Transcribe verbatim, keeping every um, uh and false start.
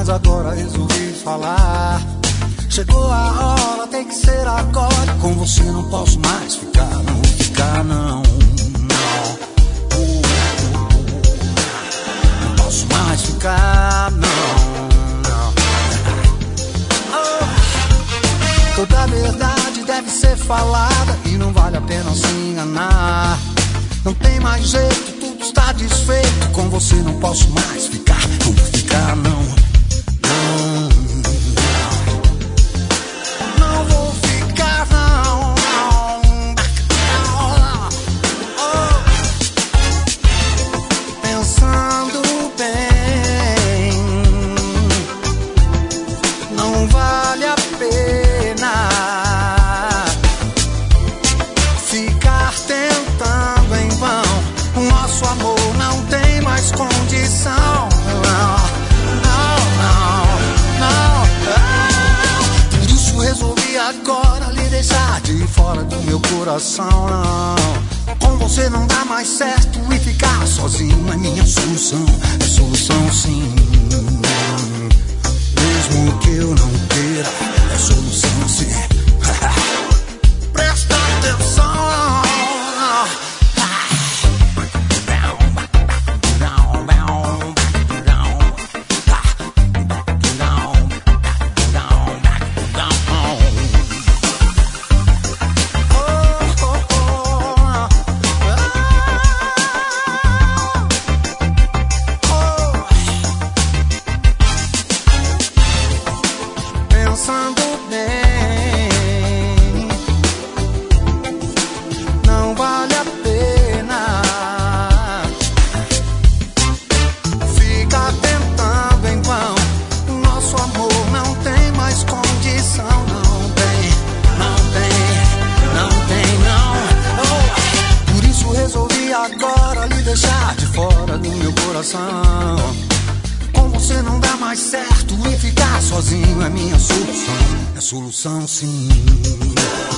agora resolvi falar. Chegou a hora, tem que ser agora. Com você não posso mais ficar, não ficar não. Não, uh, uh, uh. Não posso mais ficar, não, não. Oh. Toda verdade deve ser falada e não vale a pena se enganar. Não tem mais jeito, tudo está desfeito. Com você não posso mais ficar, não ficar não. Não, não, não vou ficar não, não, não. Oh. Pensando bem, não vale a pena ficar tentando em vão. O nosso amor não tem mais condição. Não, não, não, não. Por isso resolvi agora lhe deixar de fora do meu coração. Não, com você não dá mais certo e ficar sozinho é minha solução. É solução sim. Mesmo que eu não queira, é solução sim. Presta atenção. Pensando bem, não vale a pena ficar tentando em vão. O nosso amor não tem mais condição. Não tem, não tem, não tem, não. Oh. Por isso resolvi agora lhe deixar de fora do meu coração. Com você não dá mais certo e ficar sozinho é minha solução. É solução sim.